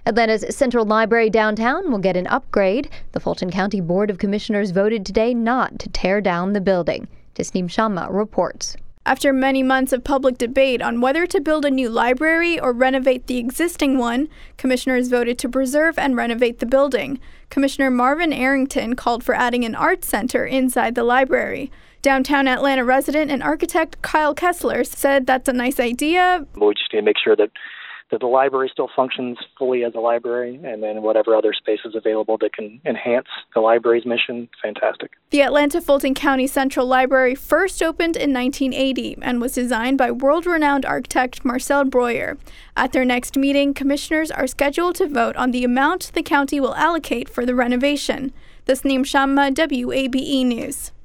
Atlanta's Central Library downtown will get an upgrade. The Fulton County Board of Commissioners voted today not to tear down the building. Tasneem Shamma reports. After many months of public debate on whether to build a new library or renovate the existing one, commissioners voted to preserve and renovate the building. Commissioner Marvin Arrington called for adding an arts center inside the library. Downtown Atlanta resident and architect Kyle Kessler said that's a nice idea. We just need to make sure that the library still functions fully as a library, and then whatever other space is available that can enhance the library's mission, fantastic. The Atlanta Fulton County Central Library first opened in 1980 and was designed by world-renowned architect Marcel Breuer. At their next meeting, commissioners are scheduled to vote on the amount the county will allocate for the renovation. Tasneem Shamma, WABE News.